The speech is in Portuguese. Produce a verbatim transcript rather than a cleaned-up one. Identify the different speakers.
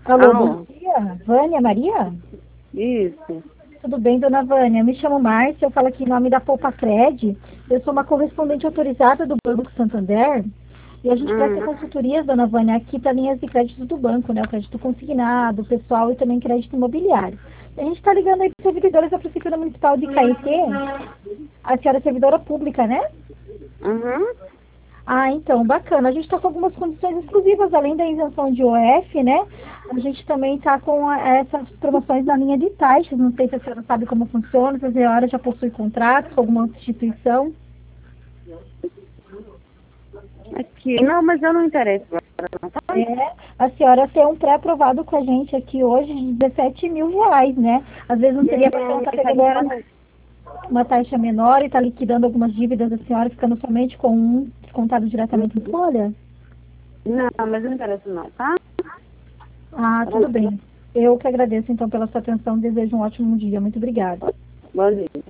Speaker 1: Alô, bom
Speaker 2: Alô?
Speaker 1: dia. Vânia Maria?
Speaker 2: Isso.
Speaker 1: Tudo bem, dona Vânia? Me chamo Márcia, eu falo aqui em nome da Poupa-Cred. Eu sou uma correspondente autorizada do Banco Santander e a gente presta
Speaker 2: Hum.
Speaker 1: consultorias, dona Vânia, aqui para linhas de crédito do banco, né? O crédito consignado, pessoal e também crédito imobiliário. A gente está ligando aí para os servidores da Prefeitura Municipal de Caetê. A senhora é servidora pública, né?
Speaker 2: Uhum.
Speaker 1: Ah, então, bacana. A gente está com algumas condições exclusivas, além da isenção de O F, né? A gente também está com a- essas promoções na linha de taxas. Não sei se a senhora sabe como funciona, se a senhora já possui contrato com alguma instituição.
Speaker 2: Aqui. Não, mas eu não interesso agora, não, tá?
Speaker 1: É, a senhora tem um pré-aprovado com a gente aqui hoje de dezessete mil reais, né? Às vezes não seria para a senhora estar
Speaker 2: Esse aí
Speaker 1: pegando
Speaker 2: não
Speaker 1: uma,
Speaker 2: vai-
Speaker 1: uma taxa menor e estar liquidando algumas dívidas da senhora, ficando somente com um descontado diretamente em folha?
Speaker 2: Não, mas eu não interesso não, tá?
Speaker 1: Ah, tudo bem. Eu que agradeço, então, pela sua atenção. Desejo um ótimo dia. Muito obrigada.
Speaker 2: Bom dia.